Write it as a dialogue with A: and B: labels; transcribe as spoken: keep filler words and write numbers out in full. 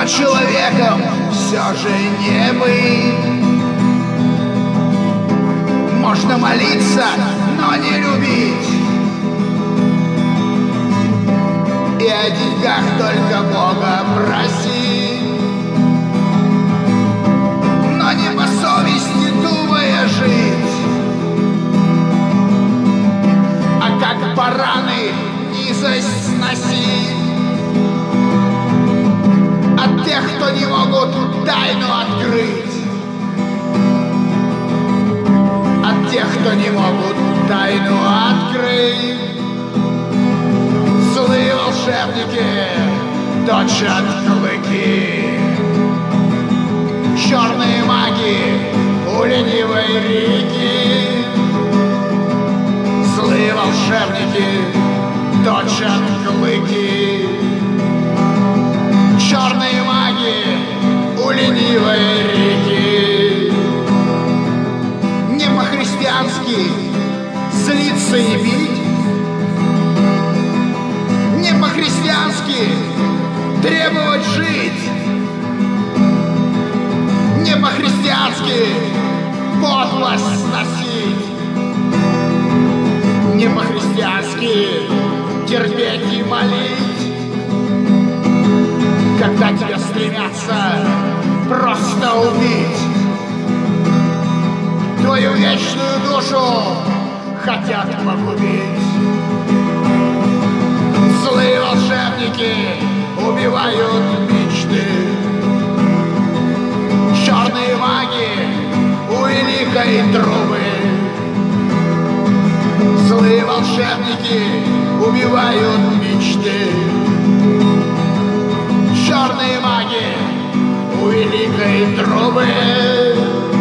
A: человеком все же не быть. Можно молиться, но не любить, и о деньгах только Бога просить, но не по совести думая жить, а как бараны низость сносить от тех, кто не могут тайну открыть, от тех, кто не могут тайну открыть. Злые волшебники точат клыки, черные маги у ленивой реки. Злые волшебники точат клыки, черные маги у ленивой реки. Не по-христиански злиться и бить, не по-христиански требовать жить, не по-христиански подлость сносить, не по-христиански терпеть и молить, когда тебя стремятся просто убить. Твою вечную душу хотят погубить. Злые волшебники убивают мечты, черные маги у великой трубы. Злые волшебники убивают мечты, черные маги у великой трубы.